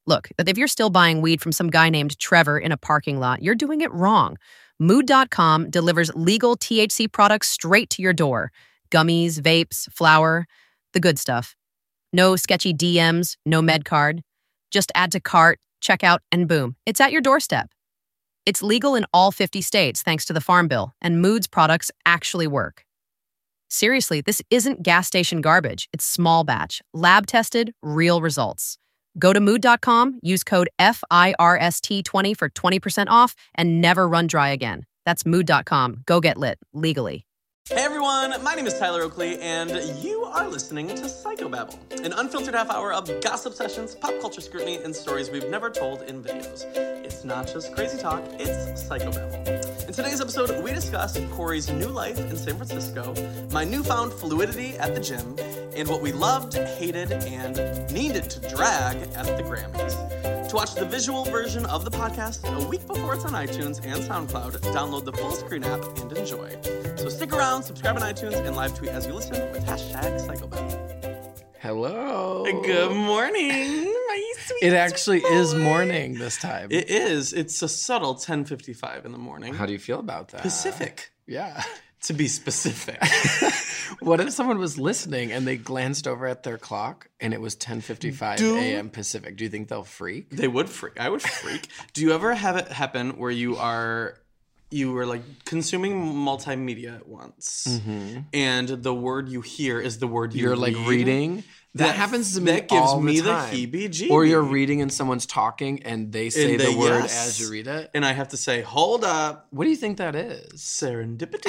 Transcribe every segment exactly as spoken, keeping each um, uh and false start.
Look, if you're still buying weed from some guy named Trevor in a parking lot, you're doing it wrong. Mood dot com delivers legal T H C products straight to your door. Gummies, vapes, flour, the good stuff. No sketchy D Ms, no med card. Just add to cart, check out, and boom, it's at your doorstep. It's legal in all fifty states thanks to the Farm Bill, and Mood's products actually work. Seriously, this isn't gas station garbage. It's small batch, lab-tested, real results. Go to mood dot com, use code F I R S T twenty for twenty percent off, and never run dry again. That's mood dot com. Go get lit, legally. Hey everyone, my name is Tyler Oakley, and you are listening to Psychobabble, an unfiltered half hour of gossip sessions, pop culture scrutiny, and stories we've never told in videos. It's not just crazy talk, it's Psychobabble. In today's episode, we discuss Corey's new life in San Francisco, my newfound fluidity at the gym, and what we loved, hated, and needed to drag at the Grammys. To watch the visual version of the podcast a week before it's on iTunes and SoundCloud, download the full screen app and enjoy. So stick around, subscribe on iTunes, and live tweet as you listen with hashtag Psychobabble. Hello. Good morning, my sweet It actually boy. is morning this time. It is. It's a subtle ten fifty-five in the morning. How do you feel about that? Pacific, Yeah. to be specific. What if someone was listening and they glanced over at their clock and it was ten fifty-five Do- a.m. Pacific? Do you think they'll freak? They would freak. I would freak. Do you ever have it happen where you are, you were like consuming multimedia at once, mm-hmm. and the word you hear is the word you You're read? like reading? That, that happens to me That gives all me the time. the heebie-jeebies. Or you're reading and someone's talking and they say And they- the word yes. as you read it. And I have to say, hold up. What do you think that is? Serendipity.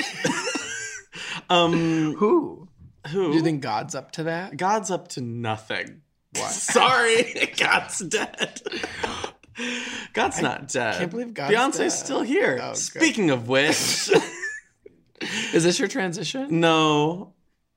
um, Who? who? Do you think God's up to that? God's up to nothing. What? Sorry. God's dead. God's not dead. can't believe God's Beyonce's dead. still here. Oh, good. Speaking of which. Is this your transition? No.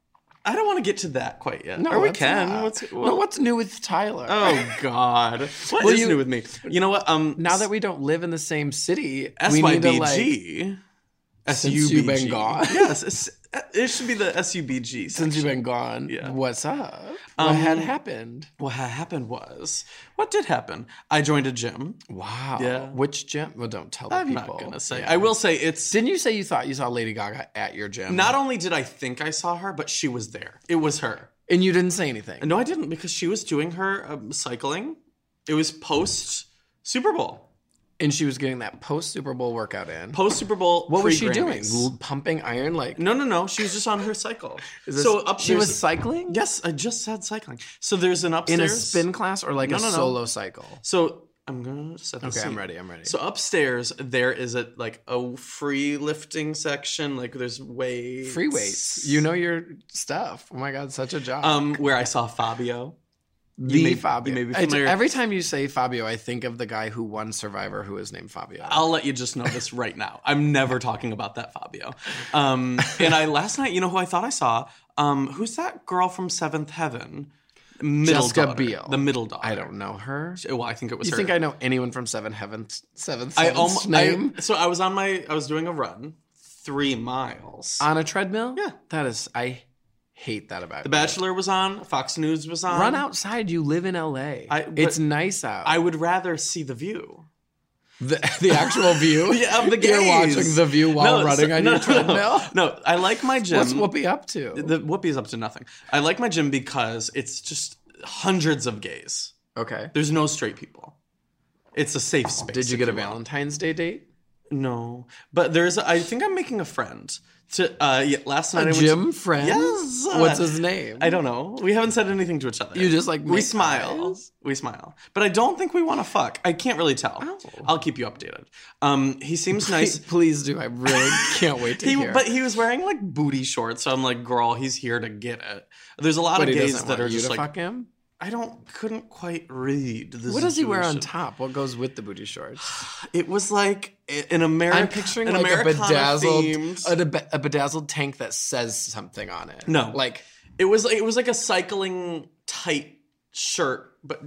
I don't want to get to that quite yet. No, or we let's can. not. What's, No, what's new with Tyler? Oh, God. What Well, is you- new with me? You know what? Um, Now that we don't live in the same city, S we Y need to B like. G. Since you've been gone. Yes. it's- It should be the S U B G section. Since you've been gone, Yeah. what's up? Um, What had happened? What ha- happened was, what did happen? I joined a gym. Wow. Yeah. Which gym? Well, don't tell the I'm people. not going to say. Yeah. I will say it's... Didn't you say you thought you saw Lady Gaga at your gym? Not only did I think I saw her, but she was there. It was her. And you didn't say anything? No, I didn't, because she was doing her um, cycling. It was post Super Bowl. And she was getting that post Super Bowl workout in. Post Super Bowl. What was she doing? pre-Grammys. L- pumping iron? Like No, no, no. She was just on her cycle. is this- so up she was cycling? Yes, I just said cycling. So there's an In upstairs a spin class or like No, a no, no. solo cycle? So I'm gonna set the Okay, I'm scene. ready. I'm ready. So upstairs there is a like a free lifting section. Like there's weights, Free weights. You know your stuff. Oh my God, such a job. Um, where I saw Fabio. the may- Fabio. you may be It's- familiar. every time you say Fabio, I think of the guy who won Survivor who is named Fabio. I'll let you just know this right now. I'm never talking about that Fabio. Um, and I last night, you know who I thought I saw? Um, who's that girl from Seventh Heaven? Middle Jessica daughter. Biel. The middle daughter. I don't know her. Well, I think it was You her. think I know anyone from Seven Heavens? Seventh I Heavens almost name I, so I was on my I was doing a run, three miles. on a treadmill? Yeah. that is. I hate that about The you. Bachelor was on. Fox News was on. Run outside. You live in L A. I- but it's nice out. I would rather see the view. the, the actual view. Yeah, of the You're gays. watching the view while No, running so- on no, your no, treadmill. No, I like my gym. What's Whoopi up to? The Whoopi's up to nothing. I like my gym because it's just hundreds of gays. Okay. There's no straight people. It's a safe space. Did you if get a will. Valentine's Day date? No, but there's. A, I think I'm making a friend. To uh, yeah, last night I A went gym to, friend? Yes. What's his name? I don't know. We haven't said anything to each other. You just, like, we make smile. eyes? We smile, but I don't think we want to fuck. I can't really tell. Oh. I'll keep you updated. Um, he seems nice. Please do. I really can't wait to He, hear. but he was wearing like booty shorts, so I'm like, girl, he's here to get it. There's a lot But of he gays doesn't that want are you just to like, fuck him? I don't, couldn't quite read the What does he wear on situation. top? What goes with the booty shorts? It was like an American. I'm picturing an like a Americana bedazzled, themed- a, be- a bedazzled tank that says something on it. No. like It was like it was like a cycling tight shirt, but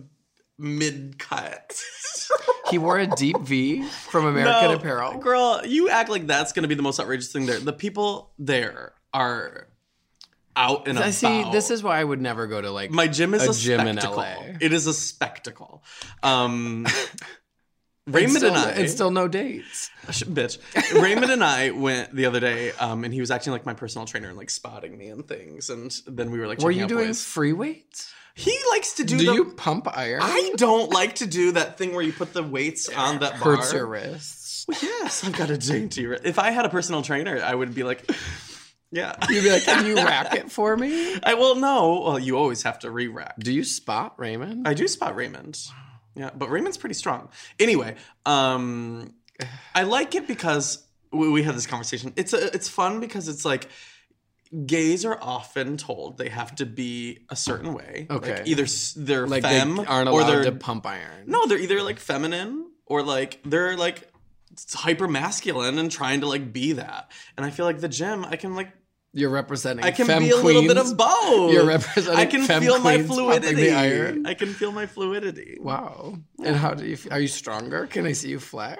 mid cut. he wore a deep V from American No, Apparel. girl, you act like that's gonna be the most outrageous thing there. The people there are out and I about. see. This is why I would never go to like My gym is a, a, gym spectacle. in L A. It is a spectacle. Um, And Raymond still, and I, and still no dates. bitch. Raymond and I went the other day, um, and he was acting like my personal trainer and like spotting me and things. And then we were like, Were checking you out doing boys. free weights? He likes to do. Do the, you pump iron? I don't like to do that thing where you put the weights on that bar. Hurts your wrists. Well, yes, I've got a dainty wrist. If I had a personal trainer, I would be like, yeah. You'd be like, can you rack it for me? I will no. Well, you always have to re-rack. Do you spot Raymond? I do spot Raymond. Yeah, but Raymond's pretty strong. Anyway, um, I like it because we, we had this conversation. It's a, it's fun because it's like gays are often told they have to be a certain way. Okay. Like either s- they're like femme they aren't or allowed they're to pump iron. no, they're either like feminine or like they're like hyper masculine and trying to like be that. And I feel like the gym, I can like You're representing. I can femme be a little bit queens. of both. You're representing. I can femme feel my queens pumping fluidity. the iron. I can feel my fluidity. Wow. And how do you? Feel? Are you stronger? Can I see you flex?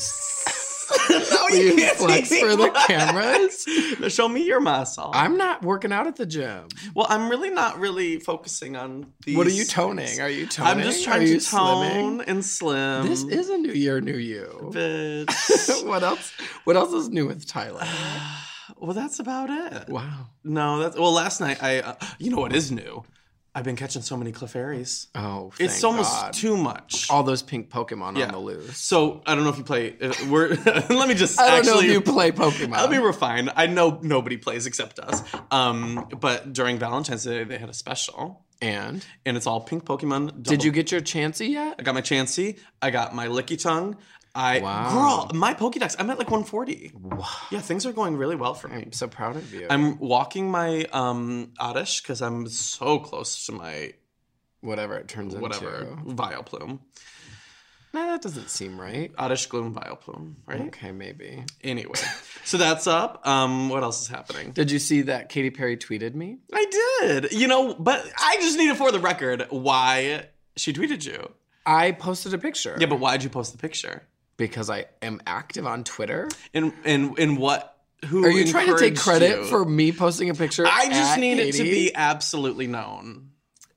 No, Will you can't flex see me for the flex. cameras? Show me your muscle. I'm not working out at the gym. well, I'm really not really focusing on these. What are you toning? Are you toning? I'm just Are trying you to tone slimming? and slim. This is a new year, new you. Bitch. what else? What else is new with Tyler? Well, that's about it. Wow. No, that's well. Last night, I. Uh, you know what is new? I've been catching so many Clefairies. Oh, It's thank almost God. too much. all those pink Pokemon Yeah. on the loose. So I don't know if you play. uh, We're let me just. I don't actually, know if you play Pokemon. Let me refine. I know nobody plays except us. Um, but during Valentine's Day, they had a special, and and it's all pink Pokemon. did double- you get your Chansey yet? I got my Chansey. I got my Licky Tongue. I Wow. girl, my Pokédex. I'm at like one forty. Wow. Yeah, things are going really well for me. I'm so proud of you. I'm walking my um Oddish because I'm so close to my Whatever it turns whatever into. Vileplume. Nah, that doesn't seem right. Oddish Gloom Vileplume, right? Okay, maybe. Anyway, so that's up. Um, what else is happening? Did you see that Katy Perry tweeted me? I did. You know, but I just need it for the record why she tweeted you. I posted a picture. Yeah, but why'd you post the picture? Because I am active on Twitter. In in in what? Who Are you trying to take encouraged credit you? for me posting a picture? I just at need it to Katy? be absolutely known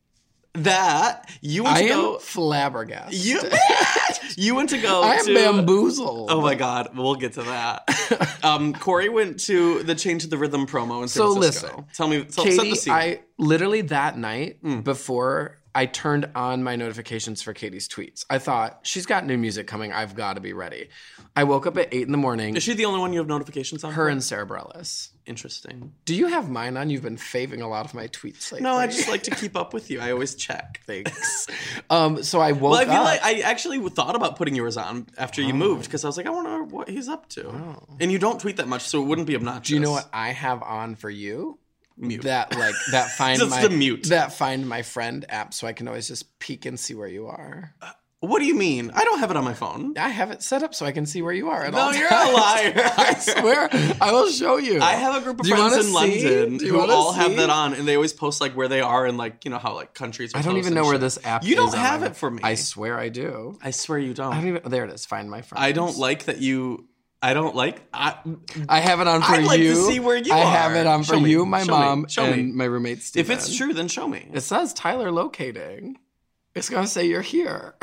that you went I to am go. flabbergasted. You you went to go. I am to, bamboozled. Oh my God, we'll get to that. Um, Corey went to the Change to the Rhythm promo in San So Francisco. listen, tell me, tell, set the Katy, scene. I literally that night Mm. before I turned on my notifications for Katy's tweets, I thought, she's got new music coming. I've got to be ready. I woke up at eight in the morning. Is she the only one you have notifications on? Her and Sarah Bareilles. Interesting. Do you have mine on? You've been faving a lot of my tweets lately. No, I just like to keep up with you. I always check. Thanks. um, so I woke Well, I feel up. like I actually thought about putting yours on after you moved because I was like, I wonder what he's up to. And you don't tweet that much, so it wouldn't be obnoxious. Do you know what I have on for you? Mute. That like that find Just my the mute. that find my friend app, so I can always just peek and see where you are. What do you mean? I don't have it on my phone. I have it set up so I can see where you are. At No, all you're times. a liar. I swear, I will show you. I have a group of Do you friends wanna in see? London Do you who wanna all have see? that on, and they always post like where they are and like you know how like countries. Are I don't close even and know where shit. this app. You don't is have on. it for me. I swear I do. I swear you don't. I don't even. There it is. Find my friend. I don't like that you. I don't like. I, I have it on for I'd like you. to see where you I are. have it on for Show me. you, my Show me. mom, Show and me. my roommate if Steven. it's true, then show me. It says Tyler locating. It's gonna say you're here.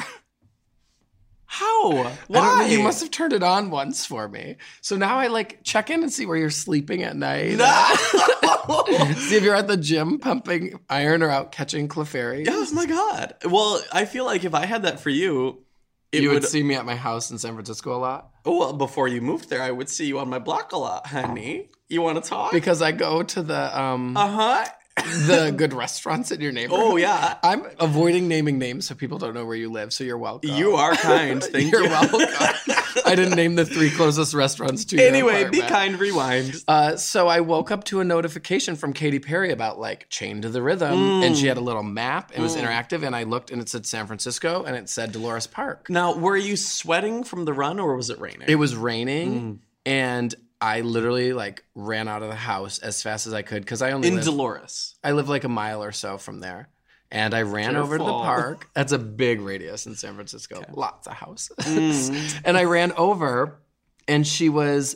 How? I don't Why? know, you must have turned it on once for me. So now I like check in and see where you're sleeping at night. No. See if you're at the gym pumping iron or out catching Clefairies. Oh my God. Well, I feel like if I had that for you, it You would would. see me at my house in San Francisco a lot Well, before you moved there, I would see you on my block a lot, honey. You want to talk? because I go to the um Uh huh. the good restaurants in your neighborhood. Oh yeah. I'm avoiding naming names so people don't know where you live. So you're welcome. You are kind. Thank You're you. welcome. I didn't name the three closest restaurants to your Anyway, be apartment. kind. Rewind. Uh, so I woke up to a notification from Katy Perry about like Chain to the Rhythm, Mm. and she had a little map. It was interactive, and I looked, and it said San Francisco, and it said Dolores Park. Now, were you sweating from the run, or was it raining? It was raining, Mm. and I literally like ran out of the house as fast as I could because I only in live, Dolores. I live like a mile or so from there. And I ran over to the Careful. park. That's a big radius in San Francisco. Lots of houses. Mm. And I ran over, and she was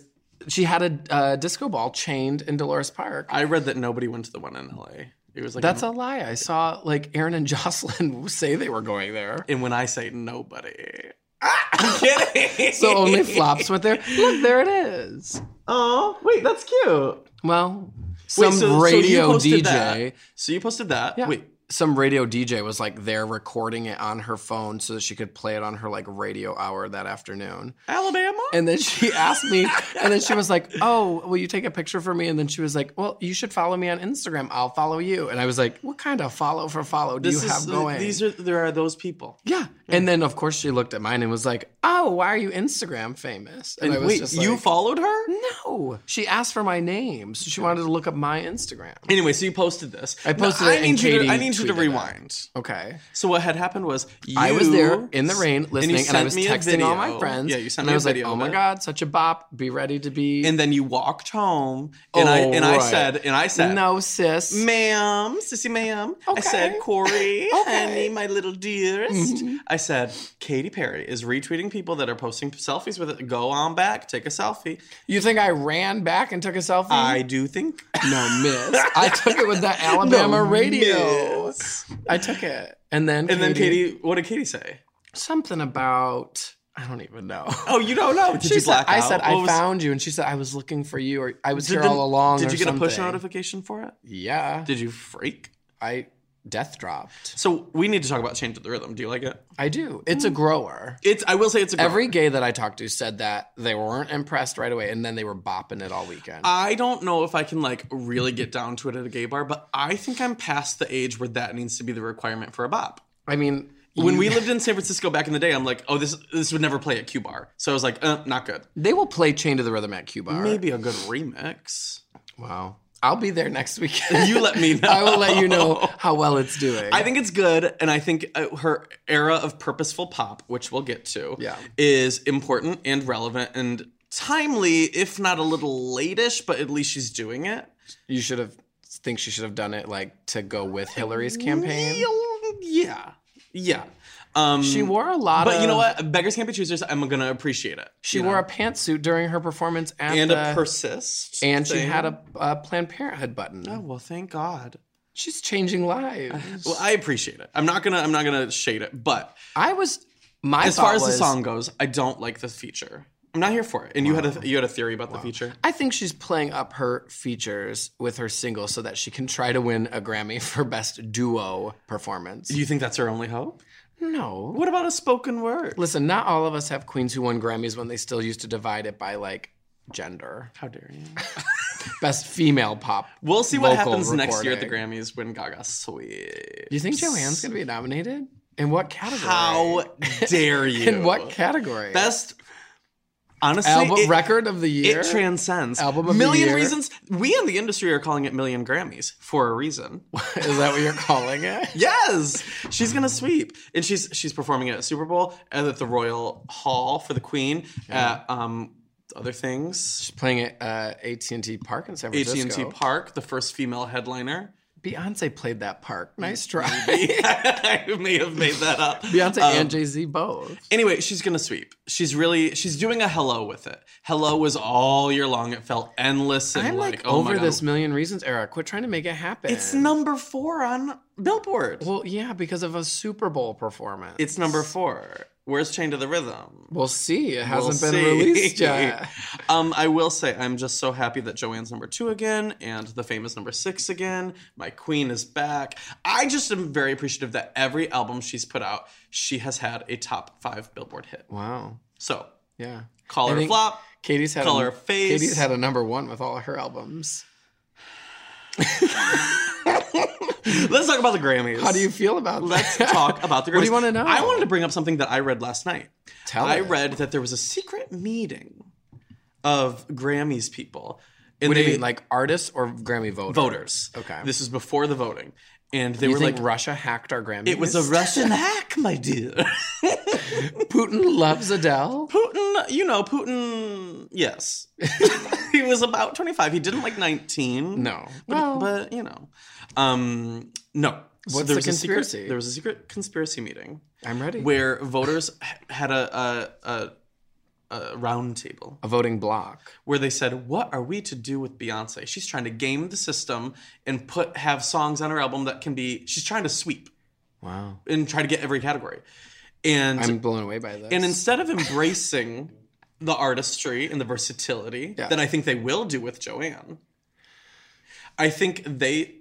she had a uh, disco ball chained in Dolores Park. I read that nobody went to the one in L A. It was like That's a lie. I saw like Aaron and Jocelyn say they were going there. And when I say nobody, I'm kidding. So only flops went there. Look, there it is. Oh, wait, that's cute. Well, some Wait, so, radio so you posted D J. That. So you posted that. Yeah. Wait. Some radio D J was like there recording it on her phone so that she could play it on her like radio hour that afternoon. Alabama? And then she asked me, and then she was like, oh, will you take a picture for me? And then she was like, well, you should follow me on Instagram. I'll follow you. And I was like, what kind of follow for follow do this you is, have going? These are there are those people. Yeah. And then of course she looked at mine and was like, oh, why are you Instagram famous? And, And I was wait, just you like, followed her? no. She asked for my name, so she wanted to look up my Instagram. Anyway, so you posted this. I posted Now, it I and need you Katie to, I need you to tweeted it. rewind. Okay. So what had happened was you I was there in the rain listening, and, and I was me a texting all my video. friends. Yeah, you sent and me I a was like, video oh of my it. God, such a bop. Be ready to be. And then you walked home, and Oh, I and I right. said, and I said, no, sis. ma'am, sissy, ma'am. I Okay. said, Corey, honey, my little dearest. Mm-hmm. I said, Katy Perry is retweeting people that are posting selfies with it. Go on back, take a selfie. You think I ran back and took a selfie? I do think. No, miss. I took it with the Alabama No, radio. miss. I took it. And then And then Katie, what did Katie say? something about, I don't even know. Oh, you don't know? Did She you said, black I out? said, What I was- found you. And she said, I was looking for you, or I was Did here the- all along. Did or you get a push something. notification for it? Yeah. Did you freak? I death dropped. So we need to talk about Change of the Rhythm. Do you like it? I do. It's a grower. It's. I will say it's a grower. Every gay that I talked to said that they weren't impressed right away, and then they were bopping it all weekend. I don't know if I can like really get down to it at a gay bar, but I think I'm past the age where that needs to be the requirement for a bop. I mean, When you- we lived in San Francisco back in the day, I'm like, oh, this this would never play at Q Bar. So I was like, uh, not good. they will play Chain to the Rhythm at Q Bar. Maybe a good remix. Wow. I'll be there next weekend. You let me know. I will let you know how well it's doing. I think it's good, and I think uh, her era of purposeful pop, which we'll get to, Yeah. is important and relevant and timely, if not a little late-ish, but at least she's doing it. you should have think she should have done it like to go with Hillary's campaign. Yeah. Yeah. Um, She wore a lot But of you know what? Beggars can't be choosers. I'm going to appreciate it. She you wore know? a pantsuit during her performance at And the, a persist. and she thing. had a, a Planned Parenthood button. Oh, well, thank God. She's changing lives. Well, I appreciate it. I'm not gonna. I'm not gonna shade it. But I was my as far thought as the was- song goes, I don't like the feature. I'm not here for it. And you had a you had a theory about the feature. I think she's playing up her features with her single so that she can try to win a Grammy for Best Duo Performance. Do you think that's her only hope? No. What about a spoken word? Listen, not all of us have queens who won Grammys when they still used to divide it by like gender. How dare you? Best female pop. We'll see what vocal happens next year at the recording. Grammys when Gaga sweeps. Do you think Joanne's going to be nominated? In what category? How dare you? In what category? Best. Honestly, album it, record of the year. it transcends. Album of the million year? reasons. We in the industry are calling it million Grammys for a reason. Is that what you're calling it? Yes, she's gonna sweep, and she's she's performing at Super Bowl and at the Royal Hall for the Queen. At um, other things, She's playing at uh, A T and T Park in San A Francisco. T and T Park, the first female headliner. Beyonce played that park. Nice try. I may have made that up. Beyonce Um, and Jay-Z both. Anyway, she's gonna sweep. She's really she's doing a hello with it. Hello was all year long. It felt endless and I'm like, like, oh my over God. this Million Reasons era. Quit trying to make it happen. It's number four on Billboard. Well, yeah, because of a Super Bowl performance. It's number four. Where's Chain to the Rhythm? We'll see. It hasn't We'll been see. released yet. um, I will say I'm just so happy that Joanne's number two again and the famous number six again. My queen is back. I just am very appreciative that every album she's put out, she has had a top five Billboard hit. Wow. So Yeah. call I her a think flop. Katie's had Call a, her face. Katie's had a number one with all of her albums. Let's talk about the Grammys. How do you feel about that? Let's talk about the Grammys. What do you want to know? I wanted to bring up something that I read last night. Tell I it. read that there was a secret meeting of Grammys people. And What do they, you mean, like artists or Grammy voters? voters. Okay. This is before the voting. And they you were think like, Russia hacked our Grammys? it was a Russian hack, my dear. Putin loves Adele. Putin, you know, Putin, yes. He was about twenty-five. He didn't like nineteen. No. But, Well- but you know. Um, no. So What's there the was a secret- conspiracy? there was a secret conspiracy meeting. I'm ready. Where voters h- had a, a, a a round table. A voting block. Where they said, what are we to do with Beyonce? She's trying to game the system and put have songs on her album that can be... She's trying to sweep. Wow. And try to get every category. And I'm blown away by this. And instead of embracing the artistry and the versatility yeah. that I think they will do with Joanne, I think they...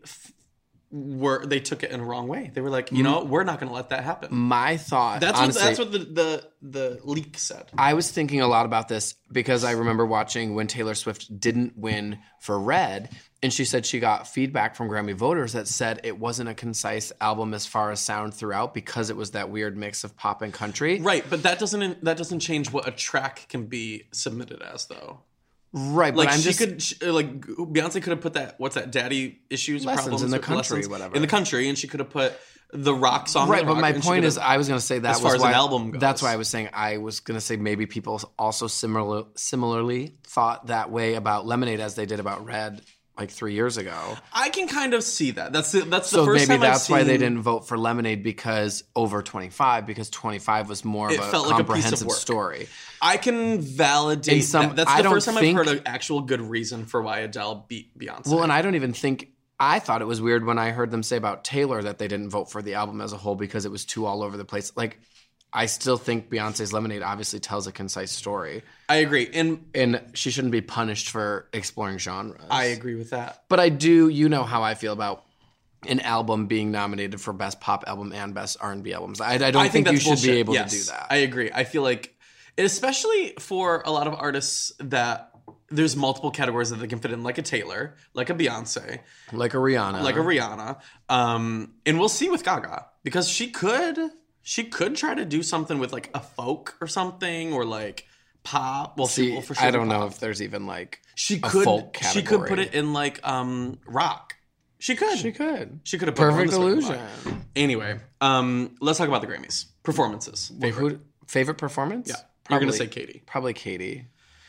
Were they took it in a wrong way. They were like, you know, we're not going to let that happen. My thought, that's honestly, what that's what the, the the leak said. I was thinking a lot about this because I remember watching when Taylor Swift didn't win for Red, and she said she got feedback from Grammy voters that said it wasn't a concise album as far as sound throughout because it was that weird mix of pop and country. Right, but that doesn't that doesn't change what a track can be submitted as, though. Right, like but I'm she just could she, like Beyonce could have put that what's that daddy issues lessons problems in the country lessons, whatever in the country, and she could have put the rock song right. But rock, my point is, I was going to say that as was far as why, an album goes. That's why I was saying I was going to say maybe people also similar similarly thought that way about Lemonade as they did about Red like three years ago. I can kind of see that. That's the, that's so the first maybe time that's I've why seen, they didn't vote for Lemonade because over twenty-five because twenty-five was more of it a felt like comprehensive a piece of work. story. I can validate some, that. That's I the don't first time think, I've heard an actual good reason for why Adele beat Beyonce. Well, and I don't even think I thought it was weird when I heard them say about Taylor that they didn't vote for the album as a whole because it was too all over the place. Like, I still think Beyonce's Lemonade obviously tells a concise story. I agree. And and she shouldn't be punished for exploring genres. I agree with that. But I do, you know how I feel about an album being nominated for Best Pop Album and Best R and B Albums. I, I don't I think, think you that's should bullshit. be able yes, to do that. I agree. I feel like, especially for a lot of artists that there's multiple categories that they can fit in, like a Taylor, like a Beyonce. Like a Rihanna. Like a Rihanna. Um, and we'll see with Gaga. Because she could... She could try to do something with like a folk or something, or like pop. Well, See, she will for sure. I don't pop. know if there's even like she a could. folk category. She could put it in like um rock. She could. She could. She could have put Perfect it on this Illusion. rock. Anyway, um, let's talk about the Grammys performances. Favorite, Who, favorite performance? Yeah, probably, you're gonna say Katy. Probably Katy.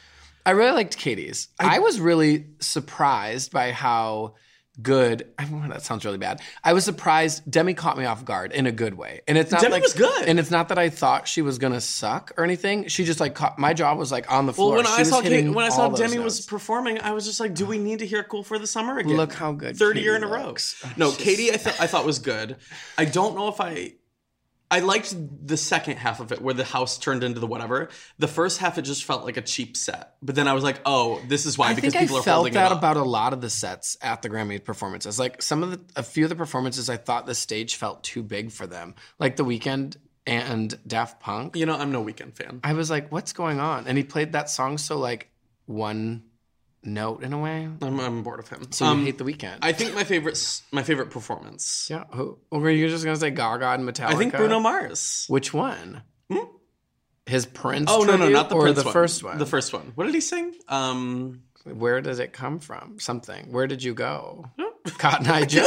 I really liked Katy's. I, I was really surprised by how good. I mean, that sounds really bad. I was surprised. Demi caught me off guard in a good way, and it's not Demi like was good. And it's not that I thought she was gonna suck or anything. She just like caught, my jaw was like on the floor. Well, when she I was saw hitting Kate, when I saw all those Demi notes. was performing, I was just like, "Do we need to hear Cool for the Summer again?" Look how good third Katy year in a row. looks. No, She's- Katy, I, th- I thought was good. I don't know if I. I liked the second half of it where the house turned into the whatever. The first half, it just felt like a cheap set. But then I was like, oh, this is why, I because think people I are felt holding that it up. about a lot of the sets at the Grammy performances. Like some of the, a few of the performances, I thought the stage felt too big for them. Like The Weeknd and Daft Punk. You know, I'm no Weeknd fan. I was like, what's going on? And he played that song so like one note in a way. I'm, I'm bored of him. So Um, you hate The Weeknd. I think my favorite, s- my favorite performance. yeah. Who, or were you just going to say Gaga and Metallica? I think Bruno Mars. Which one? Hmm? His Prince Oh no, no, tribute not the or Prince the one. first one? The first one. What did he sing? Um, Where does it come from? Something. Where did you go? Cotton Eye Joe.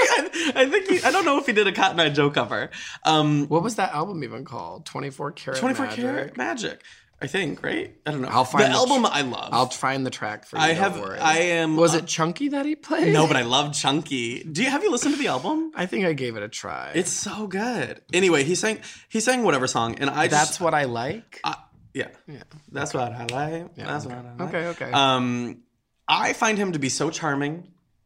I, I think he, I don't know if he did a Cotton Eye Joe cover. Um, What was that album even called? twenty-four Karat twenty-four Magic. Karat Magic. I think, right? I don't know. I'll find the the album. tr- I love. I'll find the track for you. I don't have. worry. I am. Was uh, it Chunky that he played? No, but I love Chunky. Do you have you listened to the album? I think I gave it a try. It's so good. Anyway, he sang. He sang whatever song, and I. That's just, what I like. I, yeah. yeah. That's what I like. Yeah, That's okay. what I like. Okay. Okay. Um, I find him to be so charming,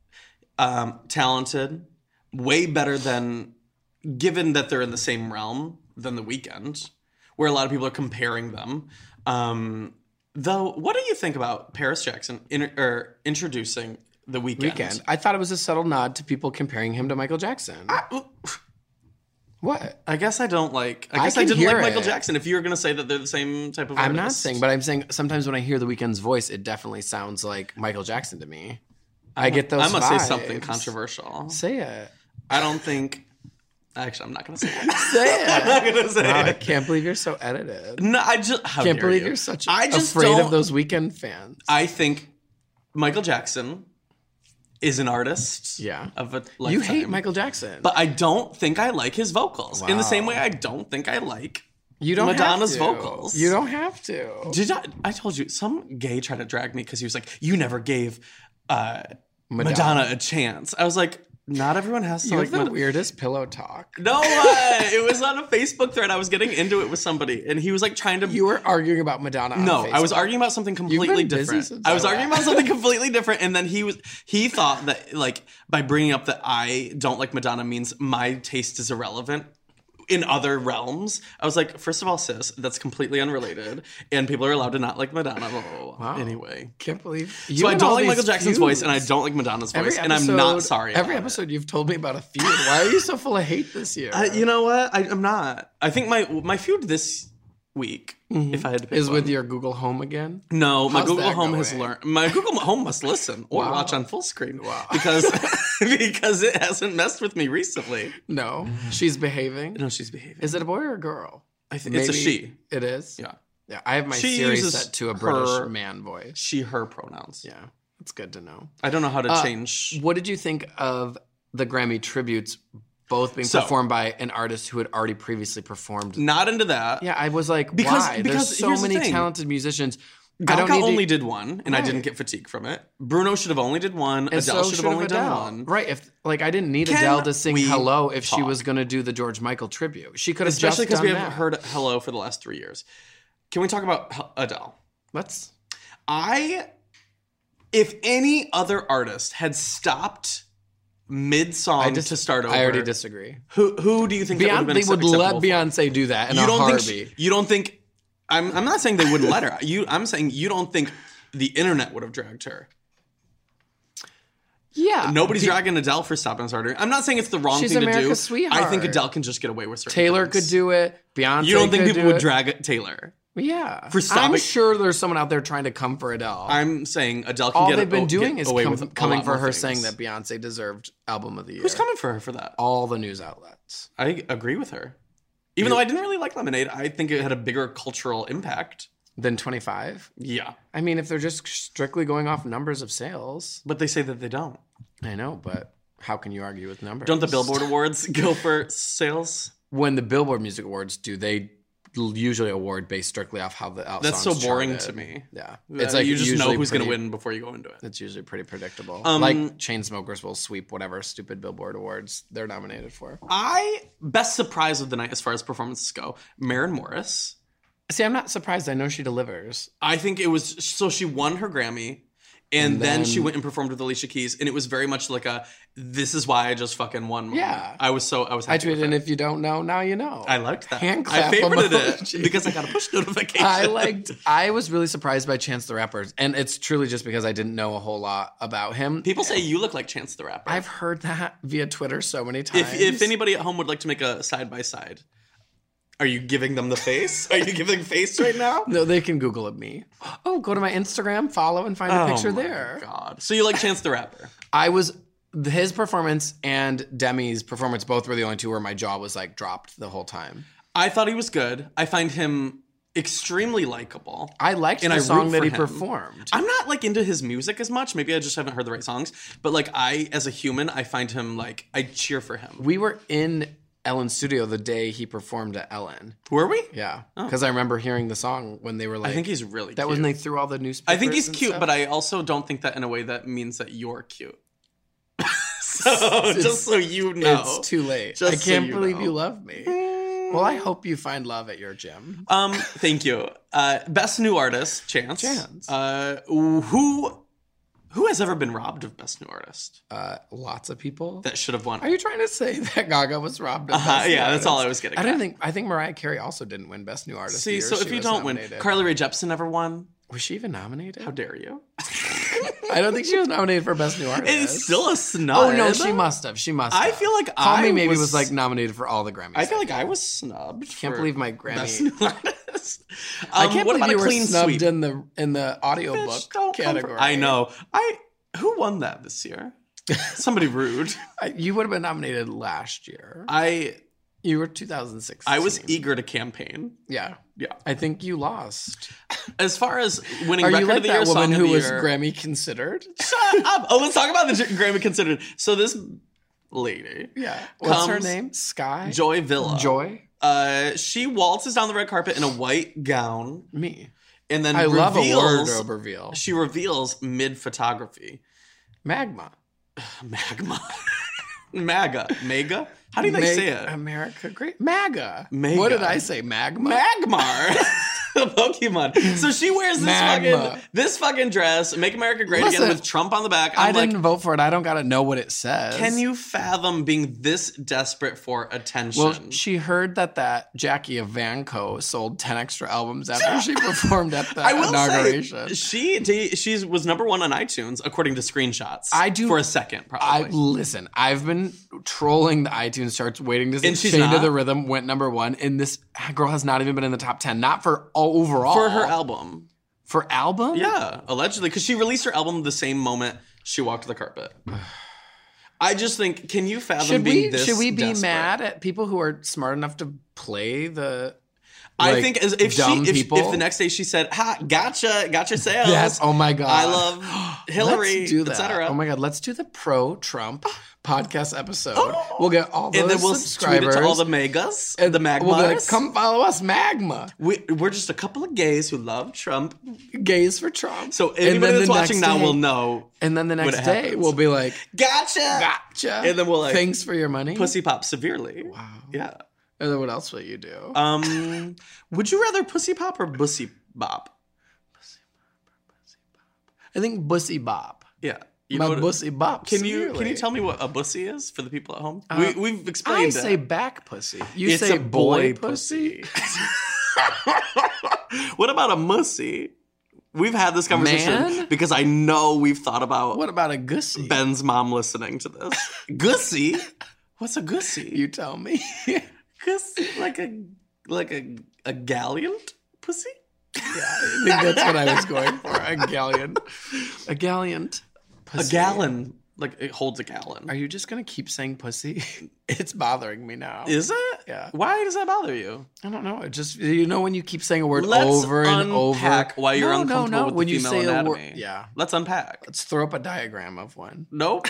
um, talented, way better than, given that they're in the same realm, than The Weeknd, where a lot of people are comparing them. Um, though, what do you think about Paris Jackson in, or introducing The Weeknd? Weekend. I thought it was a subtle nod to people comparing him to Michael Jackson. I, what? I guess I don't like. I I guess I, can didn't hear like Michael it. Jackson. If you were going to say that they're the same type of I'm not artist. saying, but I'm saying sometimes when I hear The Weeknd's voice, it definitely sounds like Michael Jackson to me. I get those I must vibes. say something controversial. Say it. I don't think. Actually, I'm not going to say it. Say it. I'm not going to say Wow, I it. can't believe you're so edited. No, I just how Can't dare believe you. are such I just afraid don't, of those Weeknd fans. I think Michael Jackson is an artist. Yeah. Of a lifetime. You hate Michael Jackson. but I don't think I like his vocals. In the Wow. same way, I don't think I like. you don't Madonna's have to. vocals. You don't have to. Did I? I told you some gay tried to drag me because he was like, "You never gave uh, Madonna. Madonna a chance." I was like, not everyone has to You like have the Madonna. weirdest pillow talk. No, uh, it was on a Facebook thread. I was getting into it with somebody, and he was like trying to. You were arguing about Madonna on No, Facebook. I was arguing about something completely been busy different. since I was I arguing left. about something completely different, and then he was he thought that like by bringing up that I don't like Madonna means my taste is irrelevant in other realms. I was like, first of all, sis, that's completely unrelated, and people are allowed to not like Madonna. Blah, blah, blah. Wow. Anyway, Can't believe. You so I and don't all like these Michael Jackson's feuds. voice, and I don't like Madonna's Every voice, and I'm not sorry. Every about episode you've told me about a feud. Why are you so full of hate this year? it. I, you know what? I, I'm not. I think my my feud this week, if I had to pick Is one, with your Google Home again? No, my How's Google that Home has going? learned. My Google Home must listen or Wow. watch on full screen. Wow. Because because it hasn't messed with me recently. No, she's behaving. No, she's behaving. Is it a boy or a girl? I think it's a Maybe she. It is. Yeah, Yeah, I have my She Siri uses set to a her- British man voice. she, her pronouns. Yeah, it's good to know. I don't know how to Uh, change. What did you think of the Grammy tributes both being So- performed by an artist who had already previously performed? Not into that. Yeah, I was like, Because- why? because There's so here's the many thing. talented musicians. I don't Gaga need to- only did one, and I didn't Right. get fatigue from it. Bruno should have only did one. And Adele so should have only done Adele. one. Right. If like I didn't need Can Adele to sing we Hello if she talk? was going to do the George Michael tribute. She could have Especially just because done we haven't that. heard Hello for the last three years. Can we talk about Hel- Adele? Let's. I, if any other artist had stopped mid song I dis- to start over, I already disagree. Who who do you think that would have Beyonce, been they would acceptable let for? Beyonce do that in You a don't heartbeat. think she- you don't think I'm I'm not saying they wouldn't let her. You I'm saying you don't think the internet would have dragged her. yeah. Nobody's Be- dragging Adele for Stop and Starter. I'm not saying it's the wrong She's thing to do. America's sweetheart. I think Adele can just get away with certain Taylor things. could do it. Beyonce. You don't think could people do would it. drag Taylor? Yeah. for I'm stopping- sure there's someone out there trying to come for Adele. I'm saying Adele can All get they've been get doing is away com- with a coming lot for more her things. saying that Beyonce deserved album of the year. Who's coming for her for that? All the news outlets. I agree with her. Even though I didn't really like Lemonade, I think it had a bigger cultural impact. Then twenty-five. Yeah. I mean, if they're just strictly going off numbers of sales, But they say that they don't. I know, but how can you argue with numbers? Don't the Billboard Awards go for sales? When the Billboard Music Awards do, they usually award based strictly off how the out That's so songs boring charted. to me. Yeah, It's like you just know usually who's going to pretty- win before you go into it. It's usually pretty predictable. Um, like Chainsmokers will sweep whatever stupid Billboard Awards they're nominated for. I best surprise of the night as far as performances go, Maren Morris. See, I'm not surprised. I know she delivers. I think it was so she won her Grammy. And, And then, then- she went and performed with Alicia Keys, and it was very much like a "this is why I just fucking won." moment. Yeah. I was so I was. I Happy with tweeted, and it. if you don't know, now you know. I liked that. Hand I clap favorited emoji. it because I got a push notification. I liked. I was really surprised by Chance the Rapper, and it's truly just because I didn't know a whole lot about him. People say you look like Chance the Rapper. I've heard that via Twitter so many times. if if anybody at home would like to make a side by side, are you giving them the face? Are you giving face right now? No, they can Google it me. Oh, go to my Instagram, follow, and find a picture Oh my there. God. So you like Chance the Rapper? I was his performance and Demi's performance both were the only two where my jaw was like dropped the whole time. I thought he was good. I find him extremely likable. I liked And the I root song that for he him. performed. I'm not like into his music as much. Maybe I just haven't heard the right songs. But like I, as a human, I find him like I cheer for him. We were in Ellen's studio the day he performed at Ellen. Were we? Yeah, because I remember hearing the song when they were like. I think he's really that cute. was when they threw all the newspapers. I think he's and cute, stuff. but I also don't think that in a way that means that you're cute. So just so you know, it's too late. Just I so can't you believe know. you love me. Well, I hope you find love at your gym. Um, thank you. Uh, best new artist, Chance. Chance. Uh, who who has ever been robbed of best new artist Uh, lots of people. that should have won? Are you trying to say that Gaga was robbed? Of Uh-huh, Best New yeah, that's all I Artist? was getting I don't at. think. I think Mariah Carey also didn't win Best New Artist. the See, year so she if you was don't win, nominated. Carly Rae Jepsen never won. was she even nominated? How dare you? I don't think she was nominated for Best New Artist. It's still a snub. Oh no, she must have. She must. I have. feel like Call I Me Maybe was, was, like nominated for all the Grammys. I feel that like I year. was snubbed. Can't for believe my best Grammy. new artist. Um, I can't what believe about you a were clean snubbed sweep? in the in the Bitch, audiobook don't come for- category. I know. I who won that this year? Somebody rude. I, you would have been nominated last year. I You were two thousand sixteen. I was eager to campaign. Yeah, Yeah. I think you lost. As far as winning Are record you like of the year, that woman song of who the was year, Grammy considered? Shut up. Oh, let's talk about the J- Grammy considered. So this lady, Yeah. What's her Comes name? Sky. Joy Villa, Joy. Uh, she waltzes down the red carpet in a white gown, Me. and then I reveals, love a wardrobe reveal. She reveals mid photography, Magma. magma. MAGA. MAGA? How do you Make say it? America great. MAGA. MAGA. What did I say? Magma? Magmar. Pokemon. So she wears this Magma. fucking this fucking dress, Make America Great Listen, Again with Trump on the back. I I'm like, didn't vote for it. I don't got to know what it says. can you fathom being this desperate for attention? Well, she heard that that Jackie Evancho sold ten extra albums after she performed at the I will inauguration. say, she d- she was number one on iTunes according to screenshots. I do- for a second, I probably. listen. I've been trolling the iTunes charts, waiting to see. And she's Chained to not? the Rhythm went number one, and this girl has not even been in the top ten. Not for overall, for her album. for album. Yeah, allegedly, because she released her album the same moment she walked the carpet. I just think, can you fathom Should being we this should we be desperate? mad at people who are smart enough to play the? I like, think as if she dumb if, people? if the next day she said, "Ha, gotcha, gotcha sales." Yes. Oh my god. I love Hillary, Let's do et that. cetera. Oh my god. Let's do the pro Trump podcast episode. We'll get all those And then we'll subscribers. tweet it to all the megas and the magmas. We'll be like, come follow us, Magma. we, we're just a couple of gays who love Trump. Gays for Trump. So And anybody then that's the watching next now day- will know. And then the when next it day, happens. we'll be like, Gotcha, gotcha. And then we'll like, thanks for your money. pussy pop severely. Wow. Yeah. And then what else will you do? Um, would you rather pussy pop or bussy bop? I think bussy bop. Yeah. You My know what, bussy bop. can you can severely. you tell me what a bussy is for the people at home? Uh, we, we've I explained say it. back pussy. You It's say a boy, boy pussy. What about a mussy? We've had this conversation Man? because I know we've thought about What about a gussy? Ben's mom listening to this. Gussy? What's a gussy? You tell me. Gussy? Like a like a a gallant pussy? Yeah, I think that's what I was going for. A galleon. A galleon. A gallon. Like it holds a gallon. Are you just going to keep saying pussy? It's bothering me now. Is it? Yeah. Why does that bother you? I don't know. It just, you know, when you keep saying a word Let's over and over. unpack why you're no, uncomfortable no, no. with when the you female say anatomy. a word. Yeah. Let's unpack. Let's throw up a diagram of one. Nope.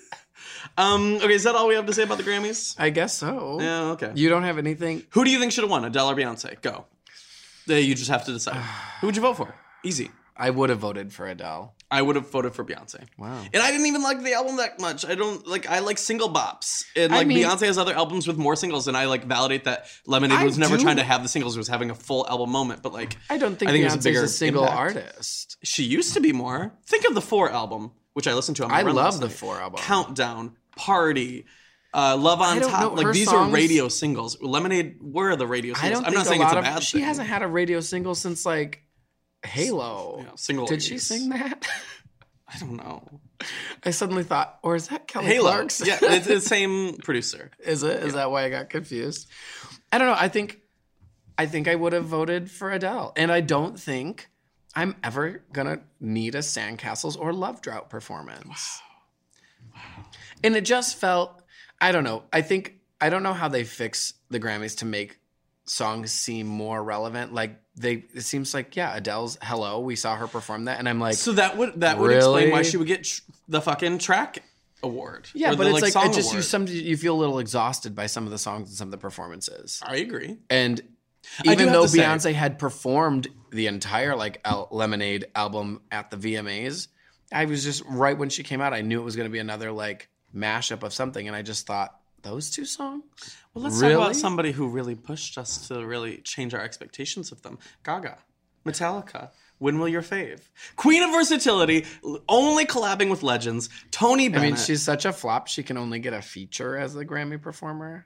um. Okay, is that all we have to say about the Grammys? I guess so. Yeah, okay. You don't have anything? Who do you think should have won, Adele or Beyonce? Go. Uh, You just have to decide. Who would you vote for? Easy. I would have voted for Adele. I would have voted for Beyonce. Wow. And I didn't even like the album that much. I don't like. I like single bops, and I like mean- Beyonce has other albums with more singles, and I like validate that Lemonade I was never do- trying to have the singles; it was having a full album moment. But like, I don't think I think it was Beyonce's a bigger a single impact. artist. She used to be more. Think of the Four album, which I listened to on my I run love last the night. Four album. Countdown, Party, uh, Love on I don't Top. know. Like Her these songs- are radio singles. Lemonade were the radio I singles. don't I'm think not saying a it's lot a of, bad she thing. hasn't had a radio single since like Halo. Yeah, single Did she ladies. sing that? I don't know. I suddenly thought, or is that Kelly Halo. Clarkson? Yeah, it's the same producer. Is it? Is that why I got confused? I don't know. I think I think I would have voted for Adele. And I don't think I'm ever gonna need a Sandcastles or Love Drought performance. Wow. Wow. And it just felt, I don't know. I think I don't know how they fix the Grammys to make songs seem more relevant. Like they it seems like, yeah, Adele's Hello, we saw her perform that, and I'm like, So that would that would Really? explain why she would get tr- the fucking track award. yeah, Or but the, it's like, song it just you award. some you feel a little exhausted by some of the songs and some of the performances. I agree. And I do even have though to say- Beyonce had performed the entire like El- Lemonade album at the V M As, I was just right when she came out, I knew it was going to be another like mashup of something, and I just thought those two songs. Well, let's Really? talk about somebody who really pushed us to really change our expectations of them. Gaga, Metallica. When will your fave? Queen of versatility, l- only collabing with legends. Tony I Bennett. mean, she's such a flop; she can only get a feature as the Grammy performer.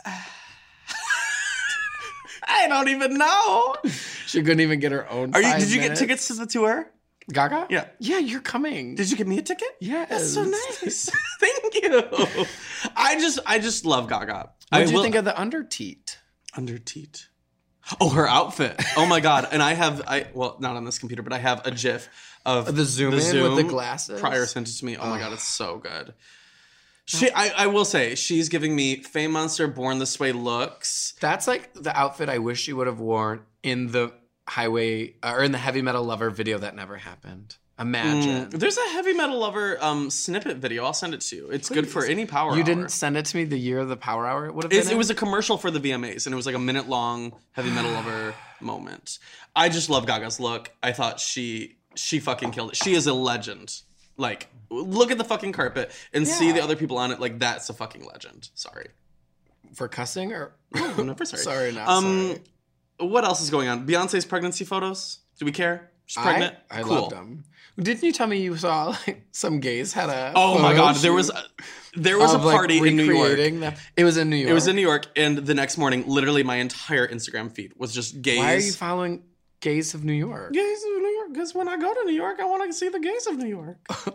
I don't even know. She couldn't even get her own. Are you? five Did you get minutes. tickets to the tour? Gaga? Yeah. yeah, you're coming. Did you give me a ticket? Yes. That's so nice. Thank you. I just, I just love Gaga. What I did you will- think of the Underteat? Under teat. Oh, her outfit. Oh my god. And I have I well, not on this computer, but I have a GIF of The zoom in with the glasses? Prior sent it to me. Oh my god, it's so good. She I, I will say, she's giving me Fame Monster Born This Way looks. That's like the outfit I wish she would have worn in the Highway uh, or in the Heavy Metal Lover video that never happened. Imagine. Mm, there's a Heavy Metal Lover um, snippet video. I'll send it to you. It's good for any power You hour. didn't send it to me the year of the Power Hour. It would have It's, been. it was a commercial for the V M As, and it was like a minute long Heavy Metal Lover moment. I just love Gaga's look. I thought she she fucking killed it. She is a legend. Like, look at the fucking carpet and Yeah. see the other people on it. Like, that's a fucking legend. Sorry. For cussing or? No, I'm never sorry. Sorry, not um, sorry. What else is going on? Beyonce's pregnancy photos. Do we care? She's pregnant. I, I cool. loved them. Didn't you tell me you saw like some gays had a? Oh my photo god, there shoot was a, there was a of, like, party in New York. recreating them? It was in New York. It was in New York, and the next morning, literally my entire Instagram feed was just gays. Why are you following gays of New York? Gays of New York? Because when I go to New York, I want to see the gays of New York.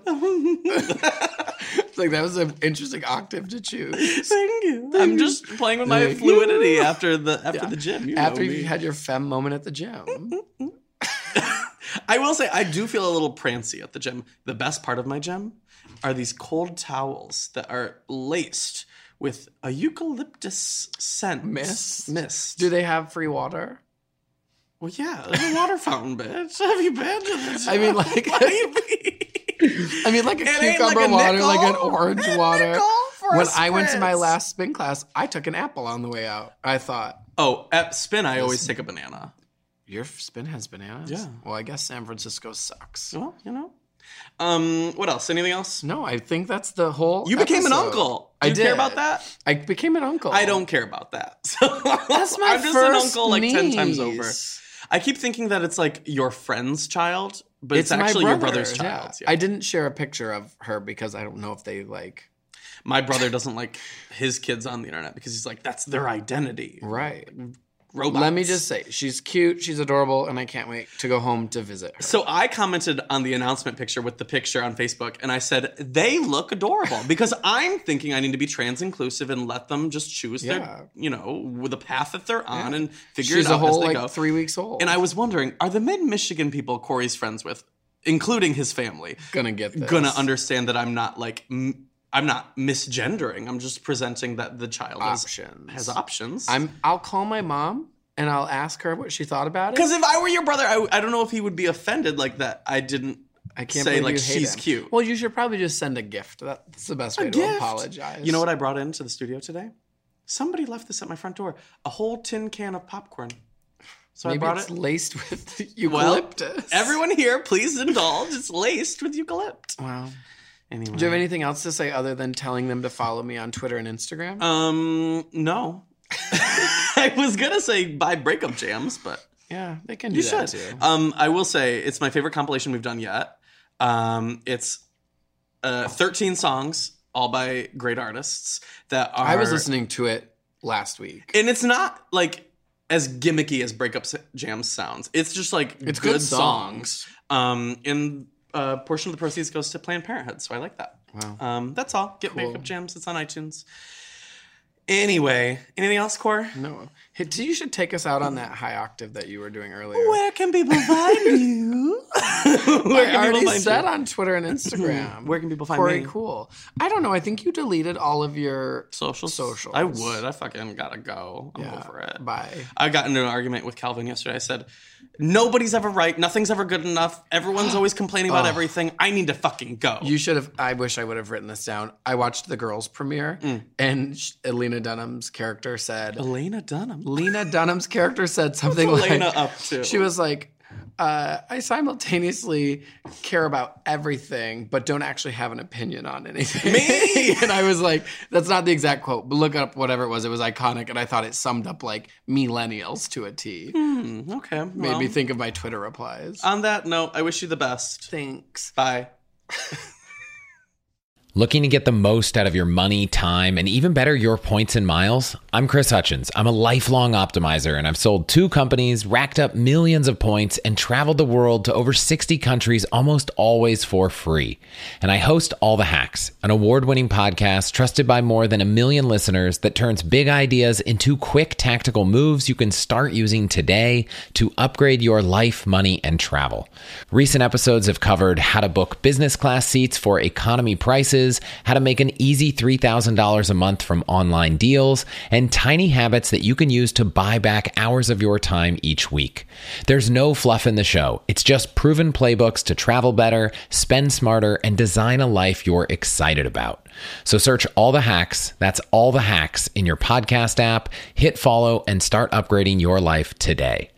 It's like that was an interesting octave to choose. Thank you. I'm just playing with my Thank fluidity you. after the after Yeah. the gym. You After know me. you had your femme moment at the gym. I will say I do feel a little prancy at the gym. The best part of my gym are these cold towels that are laced with a eucalyptus scent. Mist? Mist. Do they have free water? Well, yeah, there's a water fountain, bitch. Have you been to the gym? I mean, like, What do you mean? I mean, like a It ain't cucumber like a water, nickel. like an orange A water. nickel for a When I went to my spritz. last spin class, I took an apple on the way out. I thought, Oh, at spin, I always take a banana. your spin has bananas? Yeah. Well, I guess San Francisco sucks. Well, you know. Um, what else? Anything else? No, I think that's the whole. You became an episode. uncle. Do I you did. care about that? I became an uncle. I don't care about that. So That's my I'm just first an uncle like ten times over. niece. I keep thinking that it's like your friend's child, but it's, It's, actually my your brother's brother's, child. Yeah. Yeah. I didn't share a picture of her because I don't know if they like. My brother doesn't like his kids on the internet because he's like, that's their identity. Right. Robots. Let me just say, she's cute, she's adorable, and I can't wait to go home to visit her. So I commented on the announcement picture with the picture on Facebook, and I said, they look adorable because I'm thinking I need to be trans inclusive and let them just choose Yeah. their, you know, with the path that they're on and figure She's it out a whole as they like go. three weeks old. And I was wondering, are the mid-Michigan people Corey's friends with, including his family, gonna get this. gonna understand that I'm not like, m- I'm not misgendering. I'm just presenting that the child has- Options. has options. I'm. I'll call my mom and I'll ask her what she thought about it. Because if I were your brother, I, I don't know if he would be offended like that. I didn't I can't say believe like you hate she's him. cute. Well, you should probably just send a gift. That's the best way A to gift? apologize. You know what I brought into the studio today? Somebody left this at my front door. A whole tin can of popcorn. So Maybe I brought it's it. laced with Well, eucalyptus. everyone here, please indulge. It's laced with eucalypt. Wow. Anyway. Do you have anything else to say other than telling them to follow me on Twitter and Instagram? Um, no. I was gonna say buy breakup jams, but yeah, they can do you that should. too. Um, I will say it's my favorite compilation we've done yet. Um, it's uh, thirteen songs, all by great artists that are. I was listening to it last week. and it's not like as gimmicky as breakup s- jams sounds. It's just like It's good, good songs. songs. Um, and a portion of the proceeds goes to Planned Parenthood, so I like that. Wow. Um, that's all. Get Cool. breakup jams. It's on iTunes. Anyway, anything else, Core? No. Hey, you should take us out on that high octave that you were doing earlier. Where can people find you? Where I can already people find said you? on Twitter and Instagram. Where can people find Corey me? Cool. I don't know. I think you deleted all of your Socials? Socials. I would. I fucking gotta go. I'm Yeah, over it. bye. I got into an argument with Calvin yesterday. I said, nobody's ever right. Nothing's ever good enough. Everyone's always complaining about Oh. everything. I need to fucking go. You should have. I wish I would have written this down. I watched the girls' premiere, Mm. and sh- Elena Dunham's character said, Elena Dunham. Lena Dunham's character said something What's like, Elena up to? She was like, uh, I simultaneously care about everything, but don't actually have an opinion on anything. Me? And I was like, that's not the exact quote, but look up whatever it was. It was iconic, and I thought it summed up like millennials to a T. Hmm, okay. Made well, me think of my Twitter replies. on that note, I wish you the best. Thanks. Bye. Looking to get the most out of your money, time, and even better, your points and miles? I'm Chris Hutchins. I'm a lifelong optimizer, and I've sold two companies, racked up millions of points, and traveled the world to over sixty countries almost always for free. And I host All the Hacks, an award-winning podcast trusted by more than a million listeners that turns big ideas into quick tactical moves you can start using today to upgrade your life, money, and travel. Recent episodes have covered how to book business class seats for economy prices, how to make an easy three thousand dollars a month from online deals, and tiny habits that you can use to buy back hours of your time each week. There's no fluff in the show. It's just proven playbooks to travel better, spend smarter, and design a life you're excited about. So search All the Hacks, that's All the Hacks, in your podcast app, hit follow, and start upgrading your life today.